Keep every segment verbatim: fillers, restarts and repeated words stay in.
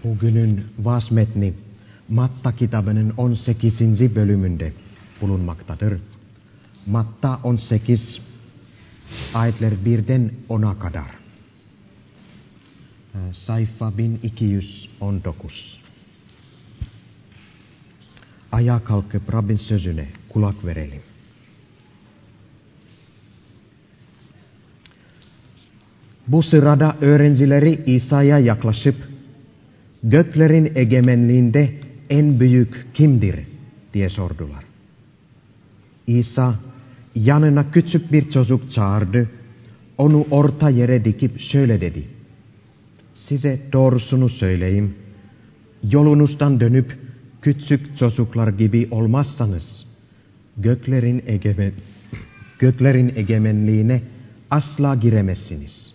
Bugünün vaaz metni Matta kitabının on sekizinci bölümünde bulunmaktadır. Matta on sekiz ayetler birden ona kadar. Sayfa bin iki yüz on dokuz. Ayağa kalkıp Rabbin sözüne kulak verelim. Bu sırada öğrencileri İsa'ya yaklaşıp, "Göklerin egemenliğinde en büyük kimdir?" diye sordular. İsa yanına küçük bir çocuk çağırdı, onu orta yere dikip şöyle dedi: "Size doğrusunu söyleyeyim, yolunuzdan dönüp küçük çocuklar gibi olmazsanız, göklerin egemen, göklerin egemenliğine asla giremezsiniz.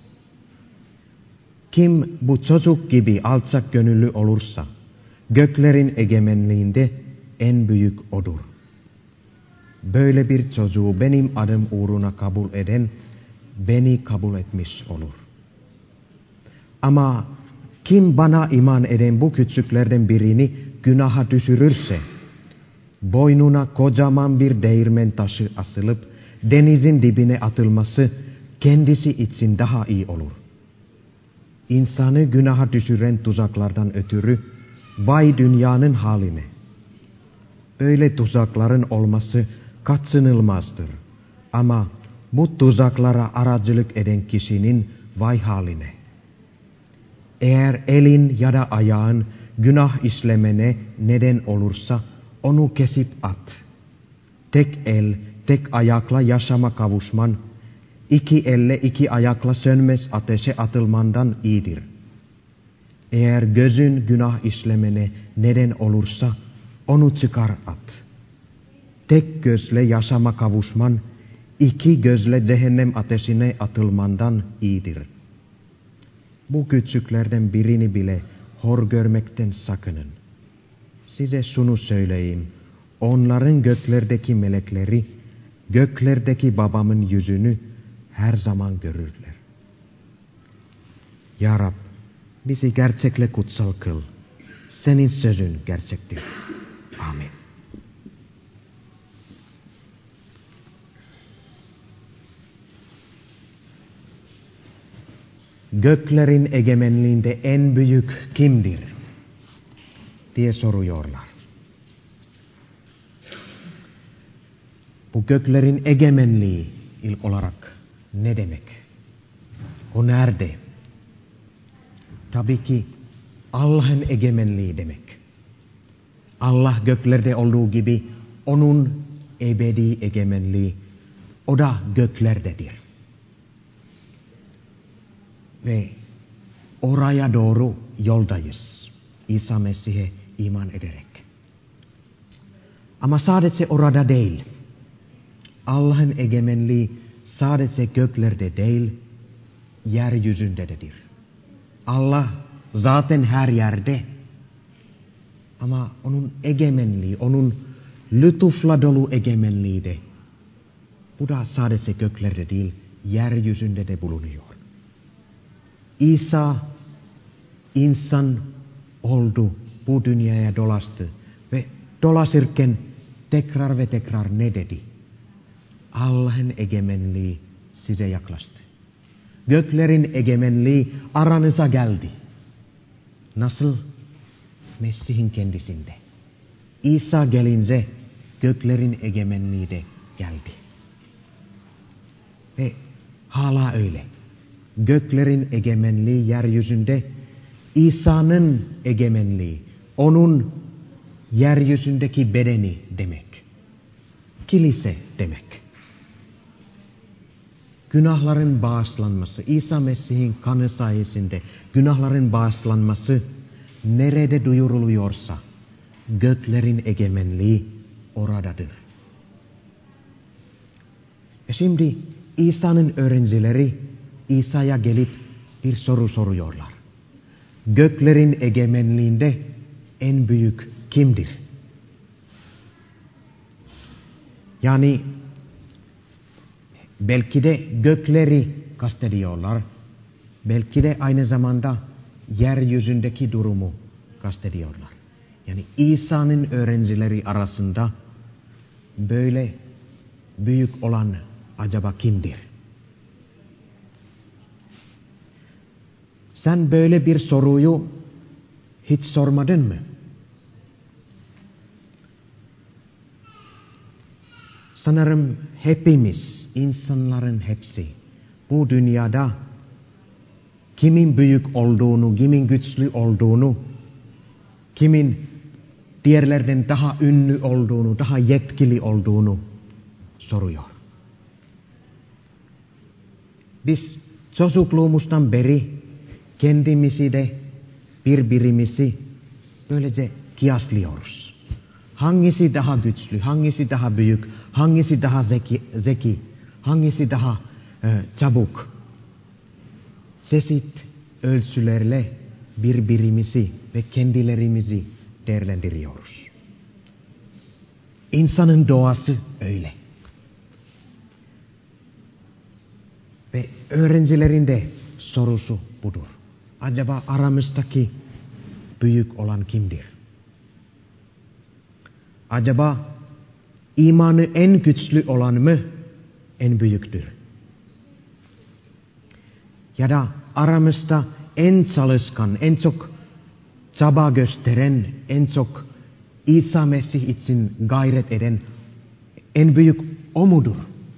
Kim bu çocuk gibi alçak gönüllü olursa, göklerin egemenliğinde en büyük odur. Böyle bir çocuğu benim adım uğruna kabul eden, beni kabul etmiş olur. Ama kim bana iman eden bu küçüklerden birini günaha düşürürse, boynuna kocaman bir değirmen taşı asılıp denizin dibine atılması kendisi için daha iyi olur. İnsanı günaha düşüren tuzaklardan ötürü vay dünyanın haline. Böyle tuzakların olması kaçınılmazdır. Ama bu tuzaklara aracılık eden kişinin vay haline. Eğer elin ya da ayağın günah işlemene neden olursa onu kesip at. Tek el, tek ayakla yaşama kavuşman, iki elle iki ayakla sönmez ateşe atılmandan iyidir. Eğer gözün günah işlemene neden olursa onu çıkar at. Tek gözle yaşama kavuşman, iki gözle cehennem ateşine atılmandan iyidir. Bu küçüklerden birini bile hor görmekten sakının. Size şunu söyleyeyim, onların göklerdeki melekleri, göklerdeki babamın yüzünü her zaman görürler. Ya Rab, bizi gerçekle kutsal kıl. Senin sözün gerçektir. Amin. Göklerin egemenliğinde en büyük kimdir diye soruyorlar. Bu göklerin egemenliği ilk olarak ne demek? O nerede? Tabii ki Allah'ın egemenliği demek. Allah göklerde olduğu gibi onun ebedi egemenliği, o da göklerdedir. Ve oraya doğru yoldayız. İsa Mesih'e iman ederek. Ama sadece orada değil. Allah'ın egemenliği sadece göklerde değil, yeryüzündedir. Allah zaten her yerde. Ama onun egemenliği, onun lütufla dolu egemenliği de, bu da sadece göklerde değil, yeryüzünde de bulunuyor. İsa insan oldu, bu dünyaya dolaştı ve dolaşırken tekrar ve tekrar ne dedi? Allah'ın egemenliği size yaklaştı. Göklerin egemenliği aranıza geldi. Nasıl? Mesih'in kendisinde. İsa gelince göklerin egemenliği de geldi. Ve hala öyle. Göklerin egemenliği yeryüzünde, İsa'nın egemenliği, onun yeryüzündeki bedeni demek. Kilise demek. Günahların bağışlanması, İsa Mesih'in kanı sayesinde günahların bağışlanması nerede duyuruluyorsa, göklerin egemenliği oradadır. E şimdi İsa'nın öğrencileri İsa'ya gelip bir soru soruyorlar. Göklerin egemenliğinde en büyük kimdir? Yani belki de gökleri kastediyorlar. Belki de aynı zamanda yeryüzündeki durumu kastediyorlar. Yani İsa'nın öğrencileri arasında böyle büyük olan acaba kimdir? Sen böyle bir soruyu hiç sormadın mı? Sanırım hepimiz, insanların hepsi bu dünyada kimin büyük olduğunu, kimin güçlü olduğunu, kimin diğerlerden daha ünlü olduğunu, daha yetkili olduğunu soruyor. Biz çocukluğumuzdan beri kendimizi de birbirimizi böylece kıyaslıyoruz. Hangisi daha güçlü, hangisi daha büyük, hangisi daha zeki, zeki hangisi daha e, çabuk. Çeşit ölçülerle birbirimizi ve kendilerimizi değerlendiriyoruz. İnsanın doğası öyle. Ve öğrencilerin de sorusu budur. Acaba aramızdaki büyük olan kimdir? Acaba imanı en güçlü olan mı en büyüktür? Ya da aramızda en çalışkan, en çok çaba gösteren, en çok İsa Mesih için gayret eden en büyük o mudur?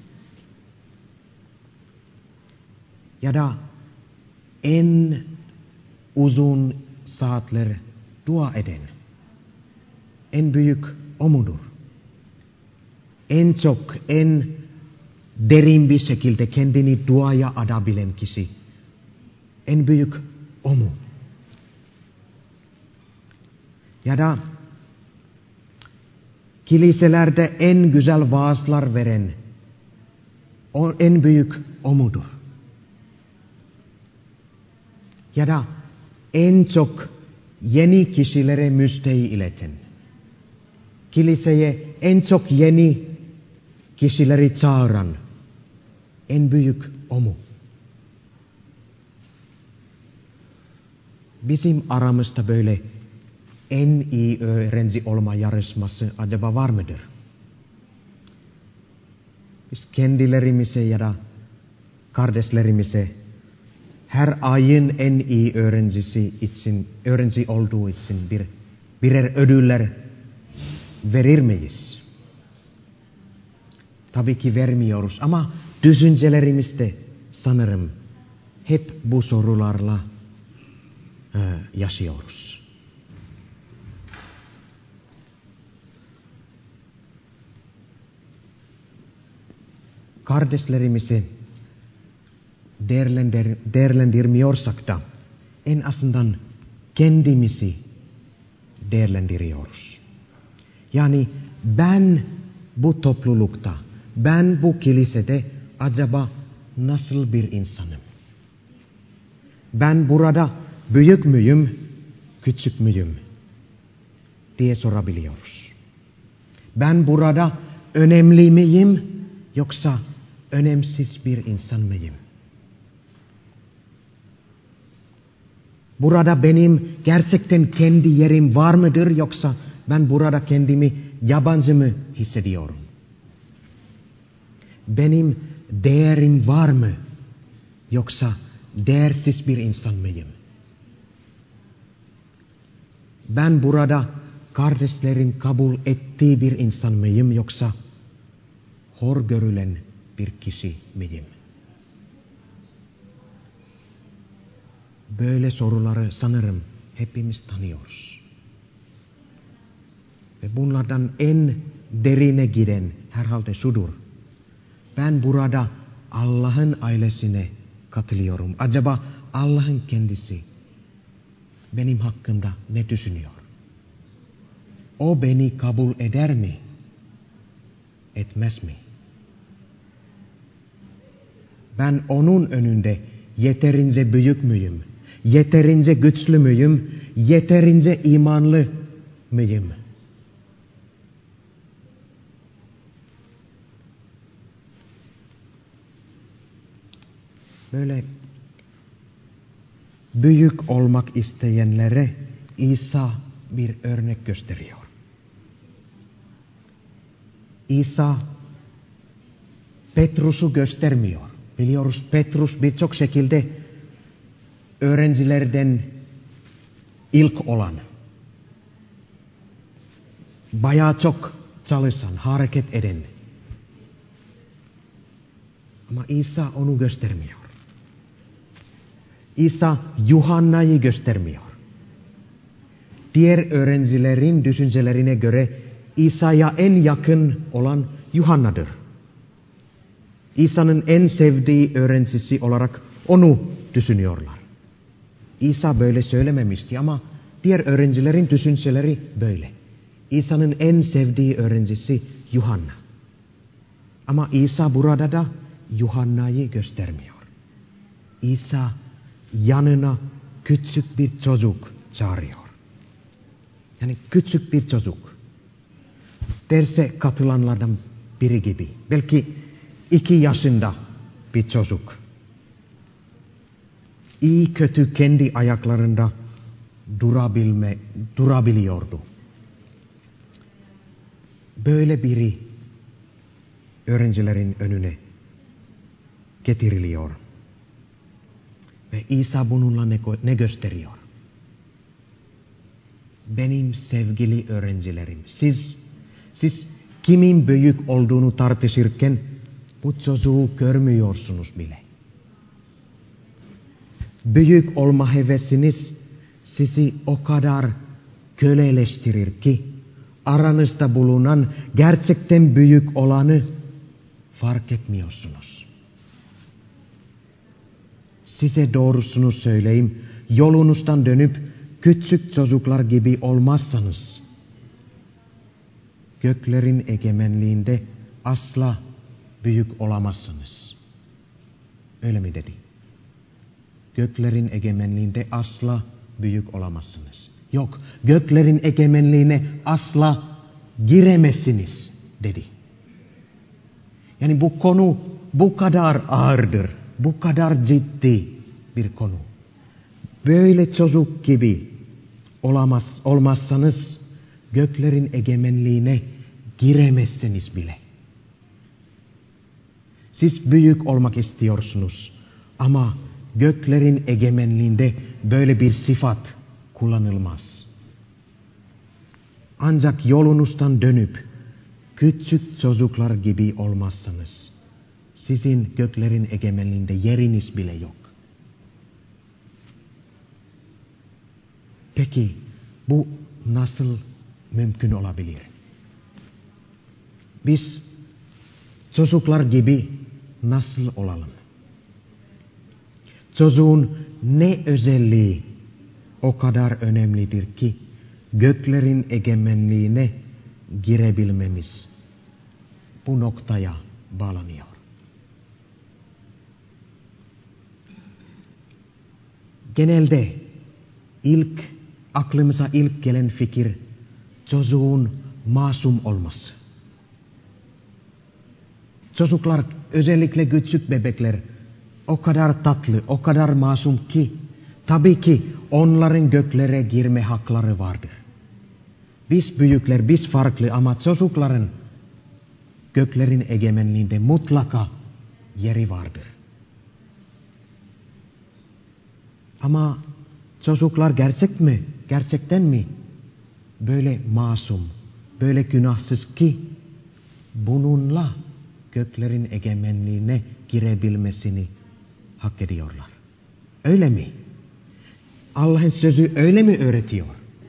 Ya da en uzun saatler dua eden en büyük o mudur? En çok, en derin bir şekilde kendini duaya adabilen kişi en büyük o mu? Ya da kiliselerde en güzel vaazlar veren o en büyük o mudur? Ya da en çok yeni kişilere müjdeyi ileten, kiliseye en çok yeni kişileri çağıran en büyük o mu? Bizim aramızda böyle en iyi öğrenci olma yarışması acaba var mıdır? Biz kendilerimize ya da kardeşlerimize her ayın en iyi öğrencisi için, öğrenci olduğu için bir birer ödüller verir miyiz? Tabii ki vermiyoruz ama düşüncelerimizde sanırım hep bu sorularla e, yaşıyoruz. Kardeşlerimizi değerlendir, değerlendirmiyorsak da en azından kendimizi değerlendiriyoruz. Yani ben bu toplulukta, ben bu kilisede acaba nasıl bir insanım? Ben burada büyük müyüm, küçük müyüm diye sorabiliyoruz. Ben burada önemli miyim yoksa önemsiz bir insan mıyım? Burada benim gerçekten kendi yerim var mıdır yoksa ben burada kendimi yabancı mı hissediyorum? Benim değerim var mı yoksa değersiz bir insan mıyım? Ben burada kardeşlerin kabul ettiği bir insan mıyım yoksa hor görülen bir kişi miyim? Böyle soruları sanırım hepimiz tanıyoruz. Ve bunlardan en derine giden herhalde şudur. Ben burada Allah'ın ailesine katılıyorum. Acaba Allah'ın kendisi benim hakkımda ne düşünüyor? O beni kabul eder mi? Etmez mi? Ben onun önünde yeterince büyük müyüm? Yeterince güçlü müyüm? Yeterince imanlı mıyım? Böyle büyük olmak isteyenlere İsa bir örnek gösteriyor. İsa Petrus'u göstermiyor. Biliyoruz Petrus birçok şekilde öğrencilerden ilk olan, bayağı çok çalışan, hareket eden. Ama İsa onu göstermiyor. İsa Yuhanna'yı göstermiyor. Diğer öğrencilerin düşüncelerine göre İsa'ya en yakın olan Yuhanna'dır. İsa'nın en sevdiği öğrencisi olarak onu düşünüyorlar. İsa böyle söylememişti ama diğer öğrencilerin düşünceleri böyle. İsa'nın en sevdiği öğrencisi Yuhanna. Ama İsa burada da Yuhanna'yı göstermiyor. İsa yanına küçük bir çocuk çağırıyor. Yani küçük bir çocuk. Derse katılanlardan biri gibi. Belki iki yaşında bir çocuk. İyi kötü kendi ayaklarında durabilme, durabiliyordu. Böyle biri öğrencilerin önüne getiriliyor. Ve İsa bununla ne, ne gösteriyor? Benim sevgili öğrencilerim, siz, siz kimin büyük olduğunu tartışırken bu çocuğu görmüyorsunuz bile. Büyük olma hevesiniz sizi o kadar köleleştirir ki aranızda bulunan gerçekten büyük olanı fark etmiyorsunuz. Size doğrusunu söyleyeyim, yolunuzdan dönüp küçük çocuklar gibi olmazsanız göklerin egemenliğinde asla büyük olamazsınız. Öyle mi dedi? Göklerin egemenliğinde asla büyük olamazsınız. Yok, göklerin egemenliğine asla giremezsiniz dedi. Yani bu konu bu kadar ağırdır, bu kadar ciddi bir konu. Böyle çocuk gibi olamaz, olmazsanız göklerin egemenliğine giremezsiniz bile. Siz büyük olmak istiyorsunuz ama göklerin egemenliğinde böyle bir sıfat kullanılmaz. Ancak yolunuzdan dönüp küçük çocuklar gibi olmazsanız sizin göklerin egemenliğinde yeriniz bile yok. Peki bu nasıl mümkün olabilir? Biz çocuklar gibi nasıl olalım? Çocuğun ne özelliği o kadar önemlidir ki göklerin egemenliğine girebilmemiz bu noktaya bağlanıyor. Genelde ilk aklımıza ilk gelen fikir çocuğun masum olması. Çocuklar, özellikle küçük bebekler o kadar tatlı, o kadar masum ki tabii ki onların göklere girme hakları vardır. Biz büyükler, biz farklı ama çocukların göklerin egemenliğinde mutlaka yeri vardır. Ama çocuklar gerçek mi? Gerçekten mi? Böyle masum, böyle günahsız ki bununla göklerin egemenliğine girebilmesini hak ediyorlar. Öyle mi? Allah'ın sözü öyle mi öğretiyor?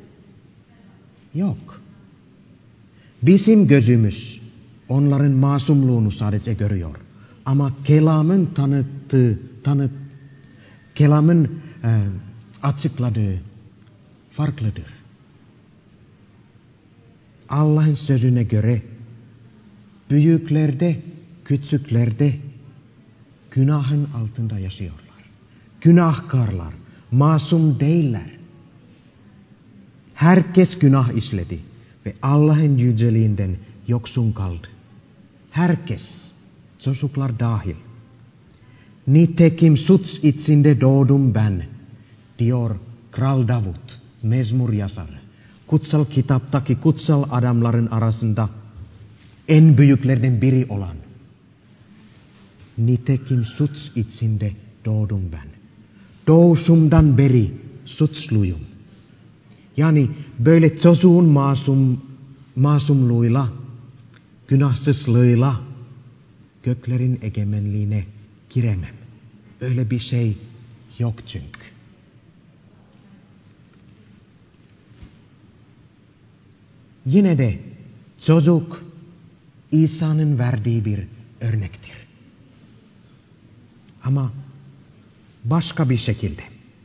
Yok. Bizim gözümüz onların masumluğunu sadece görüyor. Ama kelamın tanıttığı, tanıt, kelamın e, açıkladığı farklıdır. Allah'ın sözüne göre büyüklerde, küçüklerde günahın altında yaşıyorlar. Günahkarlar, masum değiller. Herkes günah işledi ve Allah'ın yüceliğinden yoksun kaldı. Herkes, çocuklar dahil. Nitekim suç içinde doğdum ben, diyor Kral Davut mezmur yazarı, kutsal kitaptaki kutsal adamların arasında en büyüklerden biri olan, nitekim suç içinde doğdum ben. Doğuşumdan beri suçluyum. Yani böyle çocuğun masum, masumluğuyla, günahsızlığıyla göklerin egemenliğine giremem. Öyle bir şey yok çünkü. Yine de çocuk İsa'nın verdiği bir örnektir. Ama başka bir şekilde.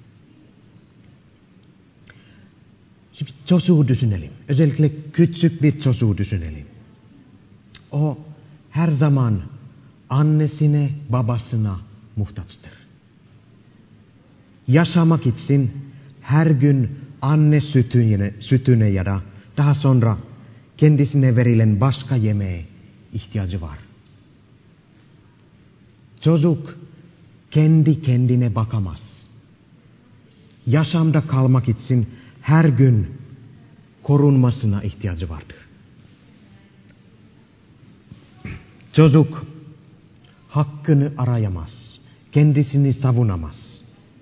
Şimdi çocuğu düşünelim. Özellikle küçük bir çocuğu düşünelim. O her zaman annesine, babasına muhtaçtır. Yaşamak için her gün anne sütüne, sütüne ya da daha sonra kendisine verilen başka yemeğe ihtiyacı var. Çocuk kendi kendine bakamaz. Yaşamda kalmak için her gün korunmasına ihtiyacı vardır. Çocuk hakkını arayamaz, kendisini savunamaz.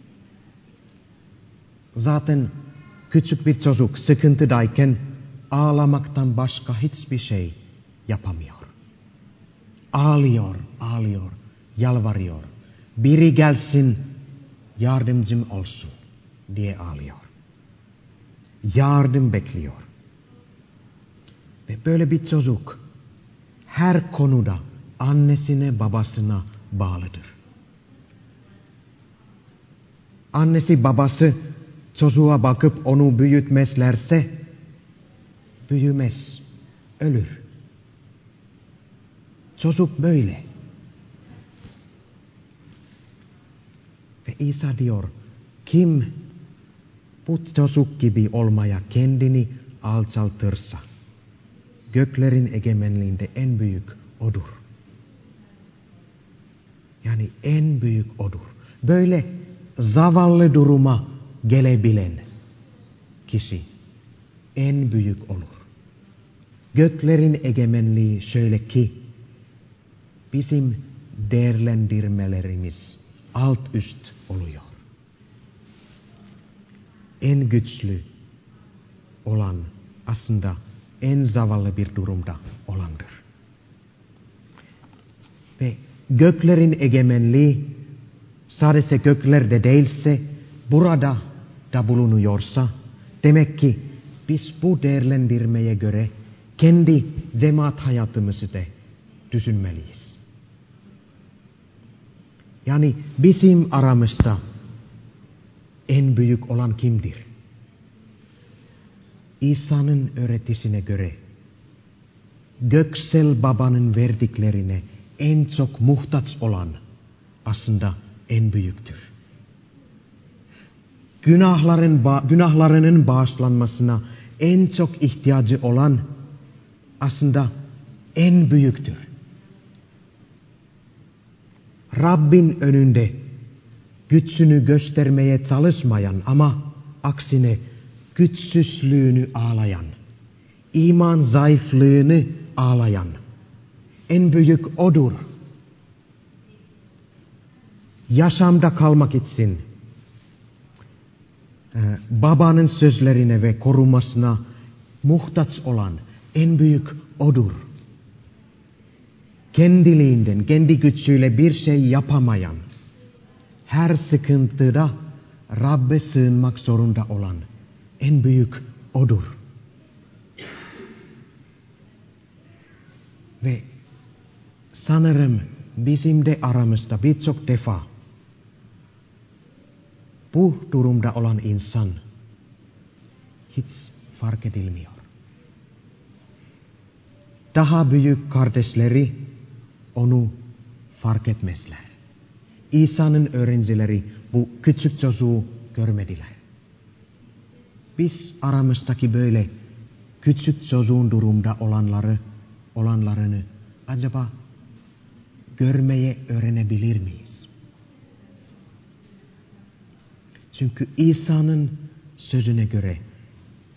Zaten küçük bir çocuk sıkıntıdayken ağlamaktan başka hiçbir şey yapamıyor. Ağlıyor, ağlıyor, yalvarıyor. Biri gelsin, yardımcım olsun diye ağlıyor. Yardım bekliyor. Ve böyle bir çocuk her konuda annesine, babasına bağlıdır. Annesi, babası çocuğa bakıp onu büyütmezlerse büyümez, ölür. Çocuk böyle. Ve İsa diyor, kim bu çocuk gibi olmaya kendini alçaltırsa, göklerin egemenliğinde en büyük odur. Yani en büyük odur. Böyle zavallı duruma gelebilen kişi en büyük olur. Göklerin egemenliği şöyle ki, bizim değerlendirmelerimiz alt üst oluyor. En güçlü olan aslında en zavallı bir durumda olandır. Ve göklerin egemenliği sadece göklerde değilse burada da bulunuyorsa demek ki biz bu değerlendirmeye göre kendi cemaat hayatımızı da düşünmeliyiz. Yani bizim aramızda en büyük olan kimdir? İsa'nın öğretisine göre göksel babanın verdiklerine en çok muhtaç olan aslında en büyüktür. Günahların, günahlarının bağışlanmasına en çok ihtiyacı olan aslında en büyüktür. Rabbin önünde güçsünü göstermeye çalışmayan ama aksine güçsüzlüğünü ağlayan, iman zayıflığını ağlayan en büyük odur. Yaşamda kalmak için e, babanın sözlerine ve korumasına muhtaç olan en büyük odur. Kendiliğinden, kendi gücüyle bir şey yapamayan, her sıkıntıda Rabbe sığınmak zorunda olan en büyük odur. Ve sanırım bizim de aramızda birçok defa bu durumda olan insan hiç fark edilmiyor. Daha büyük kardeşleri onu fark etmezler. İsa'nın öğrencileri bu küçük çocuğu görmediler. Biz aramızdaki böyle küçük çocuğun durumda olanları, olanlarını acaba görmeye öğrenebilir miyiz? Çünkü İsa'nın sözüne göre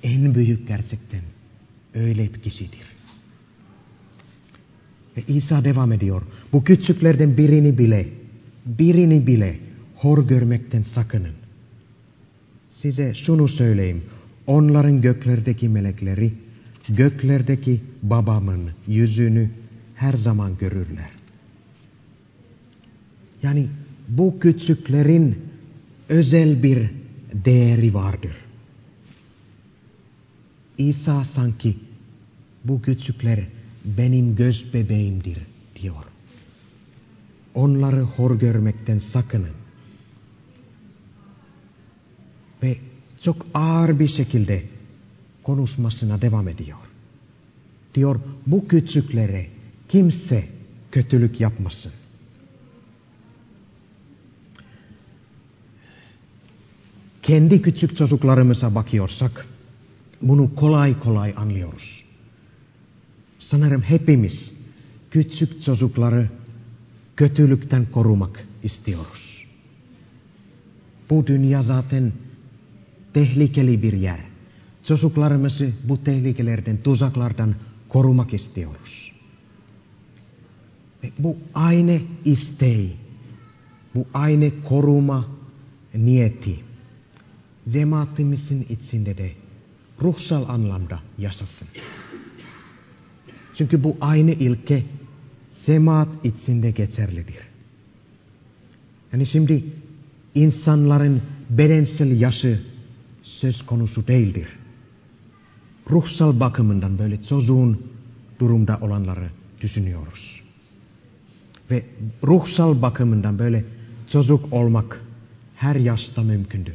en büyük gerçekten öyle bir kişidir. Ve İsa devam ediyor. Bu küçüklerden birini bile, birini bile hor görmekten sakının. Size şunu söyleyeyim. Onların göklerdeki melekleri, göklerdeki babamın yüzünü her zaman görürler. Yani bu küçüklerin özel bir değeri vardır. İsa sanki bu küçükler benim göz bebeğimdir diyor. Onları hor görmekten sakının. Ve çok ağır bir şekilde konuşmasına devam ediyor. Diyor, bu küçüklere kimse kötülük yapmasın. Kendi küçük çocuklarımıza bakıyorsak bunu kolay kolay anlıyoruz. Sanırım hepimiz küçük çocukları kötülükten korumak istiyoruz. Bu dünya zaten tehlikeli bir yer. Çocuklarımızı bu tehlikelerden, tuzaklardan korumak istiyoruz. Ve bu aynı isteği, bu aynı koruma niyeti cemaatimizin içinde de ruhsal anlamda yaşasın. Çünkü bu aynı ilke cemaat içinde geçerlidir. Yani şimdi insanların bedensel yaşı söz konusu değildir. Ruhsal bakımından böyle çocuğun durumda olanları düşünüyoruz. Ve ruhsal bakımından böyle çocuk olmak her yaşta mümkündür.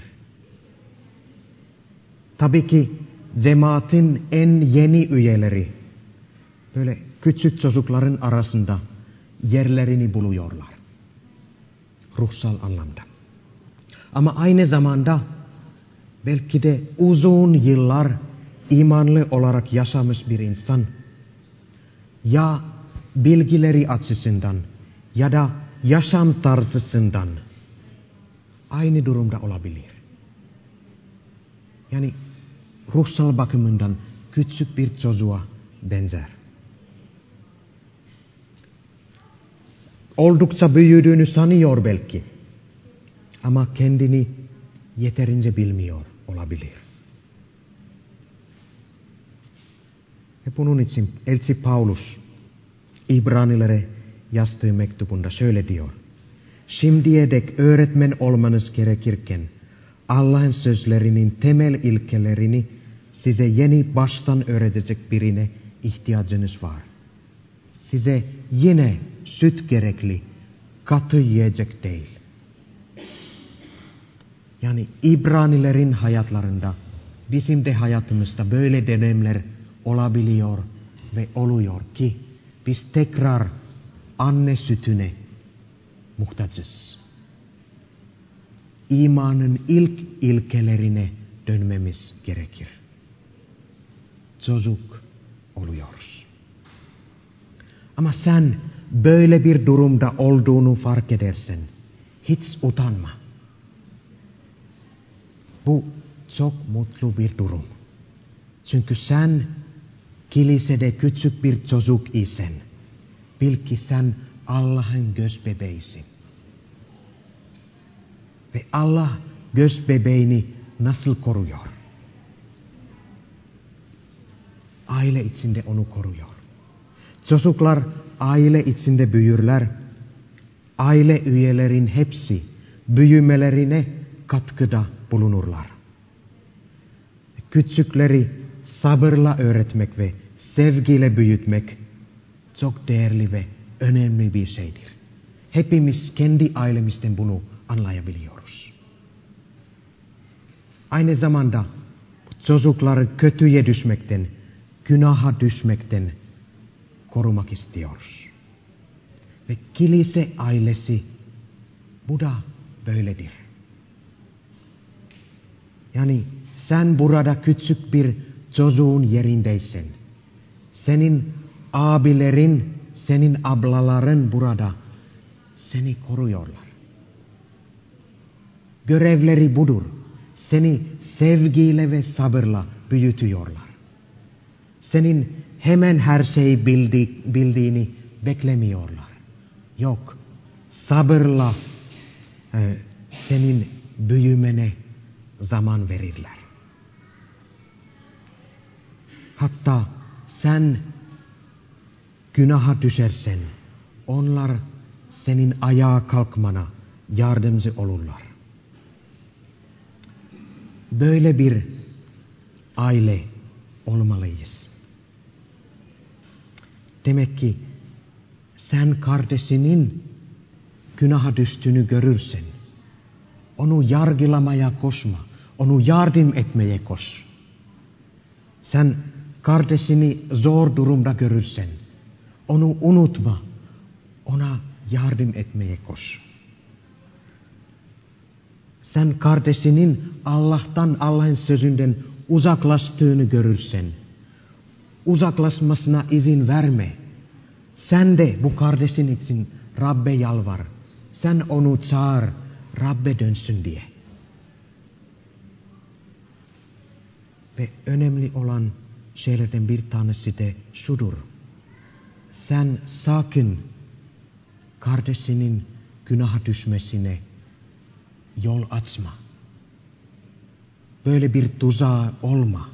Tabii ki cemaatin en yeni üyeleri böyle küçük çocukların arasında yerlerini buluyorlar. Ruhsal anlamda. Ama aynı zamanda belki de uzun yıllar imanlı olarak yaşamış bir insan ya bilgileri açısından ya da yaşam tarzısından aynı durumda olabilir. Yani ruhsal bakımından küçük bir çocuğa benzer. Oldukça büyüdüğünü sanıyor belki. Ama kendini yeterince bilmiyor olabilir. Ve bunun için elçi Paulus İbranilere yazdığı mektubunda şöyle diyor. Şimdiye dek öğretmen olmanız gerekirken Allah'ın sözlerinin temel ilkelerini size yeni baştan öğretecek birine ihtiyacınız var. Size yine süt gerekli, katı yiyecek değil. Yani İbranilerin hayatlarında, bizim de hayatımızda böyle dönemler olabiliyor ve oluyor ki biz tekrar anne sütüne muhtacız. İmanın ilk ilkelerine dönmemiz gerekir. Çocuk oluyoruz. Ama sen böyle bir durumda olduğunu fark edersen hiç utanma. Bu çok mutlu bir durum. Çünkü sen kilisede küçük bir çocuk isen, bil ki sen Allah'ın göz bebeğisin. Ve Allah göz bebeğini nasıl koruyor? Aile içinde onu koruyor. Çocuklar aile içinde büyürler. Aile üyelerin hepsi büyümelerine katkıda bulunurlar. Küçükleri sabırla öğretmek ve sevgiyle büyütmek çok değerli ve önemli bir şeydir. Hepimiz kendi ailemizden bunu anlayabiliyoruz. Aynı zamanda çocukları kötüye düşmekten, günaha düşmekten korumak istiyoruz. Ve kilise ailesi bu da böyledir. Yani sen burada küçük bir çocuğun yerindeysen, senin abilerin, senin ablaların burada seni koruyorlar. Görevleri budur. Seni sevgiyle ve sabırla büyütüyorlar. Senin hemen her şeyi bildi, bildiğini beklemiyorlar. Yok, sabırla e, senin büyümene zaman verirler. Hatta sen günaha düşersen onlar senin ayağa kalkmana yardımcı olurlar. Böyle bir aile olmalıyız. Demek ki sen kardeşinin günaha düştüğünü görürsen onu yargılamaya koşma, onu yardım etmeye koş. Sen kardeşini zor durumda görürsen onu unutma, ona yardım etmeye koş. Sen kardeşinin Allah'tan, Allah'ın sözünden uzaklaştığını görürsen uzaklaşmasına izin verme. Sen de bu kardeşin için Rabbe yalvar. Sen onu çağır, Rabbe dönsün diye. Ve önemli olan şeylerden bir tanesi de şudur. Sen sakın kardeşinin günaha düşmesine yol açma. Böyle bir tuzağa olma.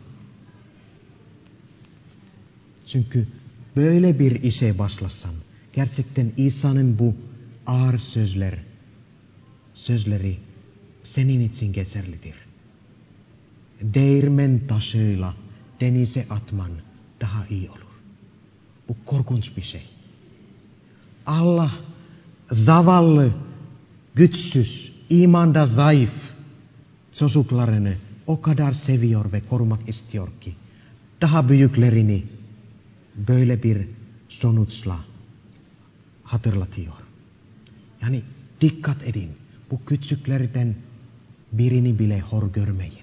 Çünkü böyle bir işe başlasan, gerçekten İsa'nın bu ağır sözler, sözleri senin için geçerlidir. Değirmen taşıyla denize atman daha iyi olur. Bu korkunç bir şey. Allah zavallı, güçsüz, imanda zayıf çocuklarını o kadar seviyor ve korumak istiyor ki daha büyüklerini böyle bir sonuçla hatırlatıyor. Yani dikkat edin, bu küçüklerden birini bile hor görmeyin.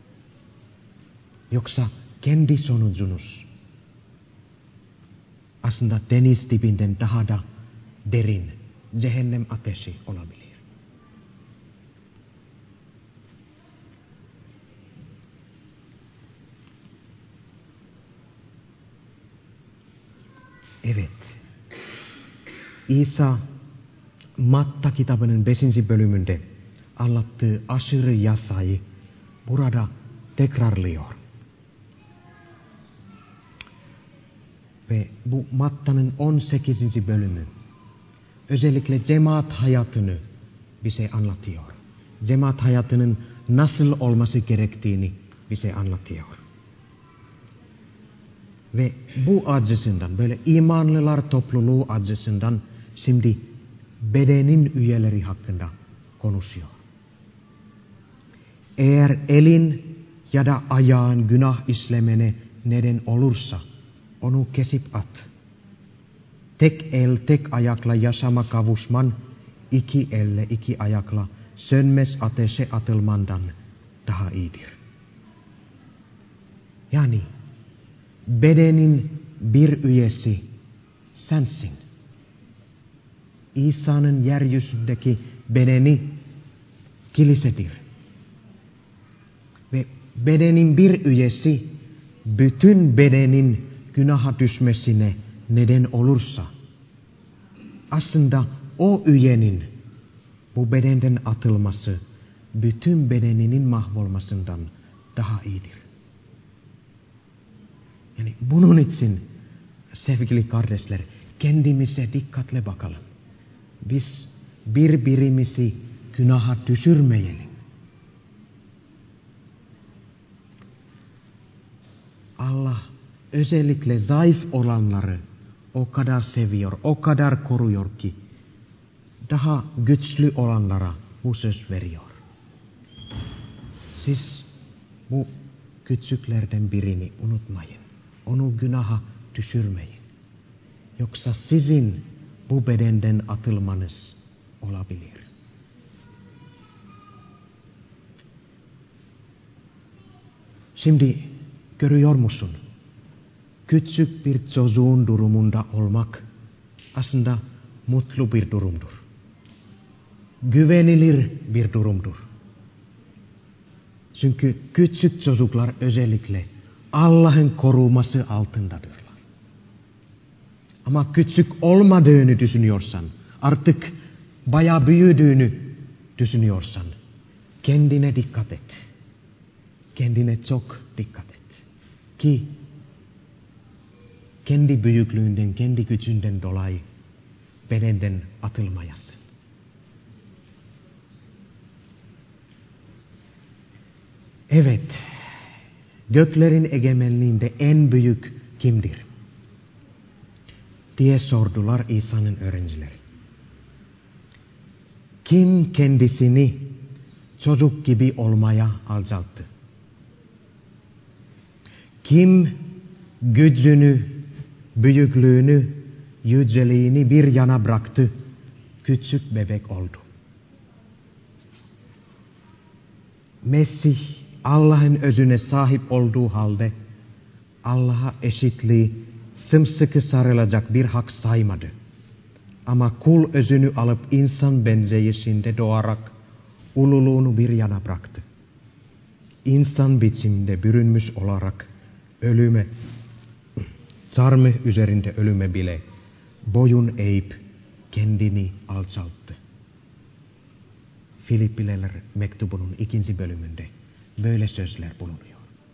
Yoksa kendi sonucunuz aslında deniz dibinden daha da derin cehennem ateşi olabilir. Evet. İsa Matta kitabının beşinci bölümünde anlattığı aşırı yasayı burada tekrarlıyor. Ve bu Matta'nın on sekizinci bölümü özellikle cemaat hayatını bize anlatıyor. Cemaat hayatının nasıl olması gerektiğini bize anlatıyor. Ve bu açısından, böyle imanlılar topluluğu açısından şimdi bedenin üyeleri hakkında konuşuyor. Eğer elin ya da ayağın günah işlemene neden olursa onu kesip at. Tek el tek ayakla yaşama kavuşman, iki elle iki ayakla sönmez ateşe atılmandan daha iyidir. Yani bedenin bir üyesi sensin. İsa'nın yeryüzündeki bedeni kilisedir. Ve bedenin bir üyesi bütün bedenin günaha düşmesine neden olursa aslında o üyenin bu bedenden atılması bütün bedeninin mahvolmasından daha iyidir. Yani bunun için sevgili kardeşler kendimize dikkatle bakalım. Biz birbirimizi günaha düşürmeyelim. Allah özellikle zayıf olanları o kadar seviyor, o kadar koruyor ki daha güçlü olanlara bu söz veriyor. Siz bu küçüklerden birini unutmayın. Onu günaha düşürmeyin. Yoksa sizin bu bedenden atılmanız olabilir. Şimdi görüyor musun? Küçük bir çocuğun durumunda olmak aslında mutlu bir durumdur. Güvenilir bir durumdur. Çünkü küçük çocuklar özellikle Allah'ın koruması altındadırlar. Ama küçük olmadığını düşünüyorsan, artık bayağı büyüdüğünü düşünüyorsan, kendine dikkat et. Kendine çok dikkat et. Ki kendi büyüklüğünden, kendi gücünden dolayı bedenden atılmayasın. Evet, göklerin egemenliğinde en büyük kimdir diye sordular İsa'nın öğrencileri. Kim kendisini çocuk gibi olmaya alçalttı? Kim gücünü, büyüklüğünü, yüceliğini bir yana bıraktı, küçük bebek oldu? Mesih Allah'ın özüne sahip olduğu halde Allah'a eşitliği sımsıkı sarılacak bir hak saymadı. Ama kul özünü alıp insan benzeyişinde doğarak ululuğunu bir yana bıraktı. İnsan biçimde bürünmüş olarak ölüme, sarmı üzerinde ölüme bile boyun eğip kendini alçalttı. Filipliler mektubunun ikinci bölümünde böyle sözler bulunuyor.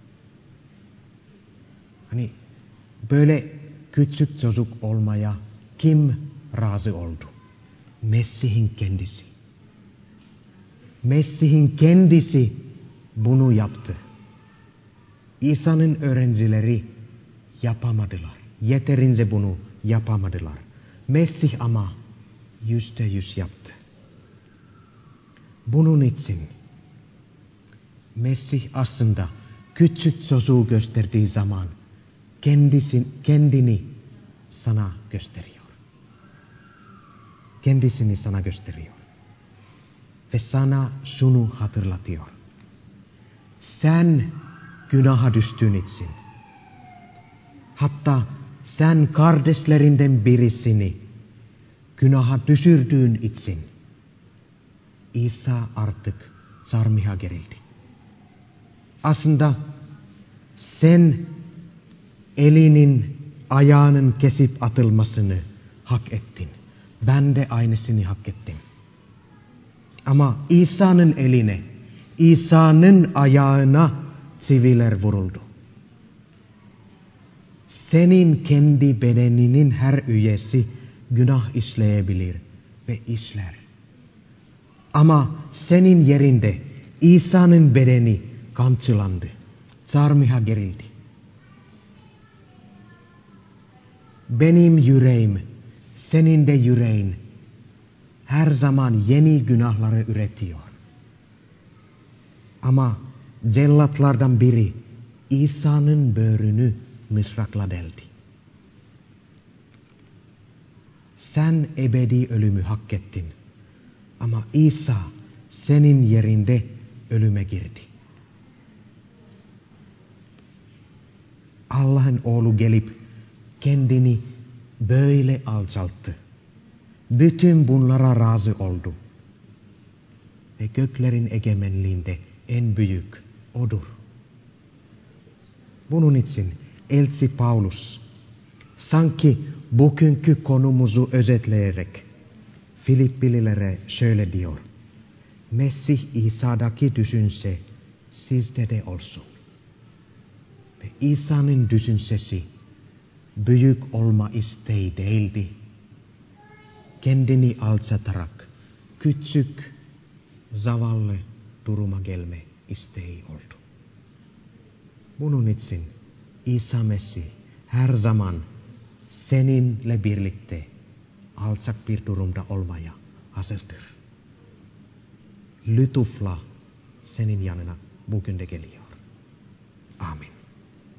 Hani böyle küçük çocuk olmaya kim razı oldu? Mesih'in kendisi. Mesih'in kendisi bunu yaptı. İsa'nın öğrencileri yapamadılar. Yeterince bunu yapamadılar. Mesih ama yüzde yüz yaptı. Bunun için Mesih aslında küçük çocuğu gösterdiği zaman kendisi, kendini sana gösteriyor. Kendisini sana gösteriyor. Ve sana şunu hatırlatıyor. Sen günaha düştüğün için, hatta sen kardeşlerinden birisini günaha düşürdüğün için İsa artık sarmıha gerildi. Aslında sen elinin ayağının kesip atılmasını hak ettin. Ben de aynısını hak ettim. Ama İsa'nın eline, İsa'nın ayağına çiviler vuruldu. Senin kendi bedeninin her üyesi günah işleyebilir ve işler. Ama senin yerinde İsa'nın bedeni kamçılandı, çarmıha gerildi. Benim yüreğim, senin de yüreğin her zaman yeni günahları üretiyor. Ama cellatlardan biri İsa'nın böğrünü mızrakla deldi. Sen ebedi ölümü hak ettin. Ama İsa senin yerinde ölüme girdi. Allah'ın oğlu gelip kendini böyle alçalttı. Bütün bunlara razı oldu. Ve göklerin egemenliğinde en büyük odur. Bunun için elçi Paulus sanki bugünkü konumuzu özetleyerek Filiplililere şöyle diyor. Mesih İsa'daki düşünce sizde de olsun. Ve İsa'nın düşüncesi büyük olma isteği değildi. Kendini alçatarak küçük, zavallı duruma gelme isteği oldu. Bunun için İsa Mesih her zaman seninle birlikte alçak bir durumda olmaya hazırdır. Lütufla senin yanına bugün de geliyor. Amin.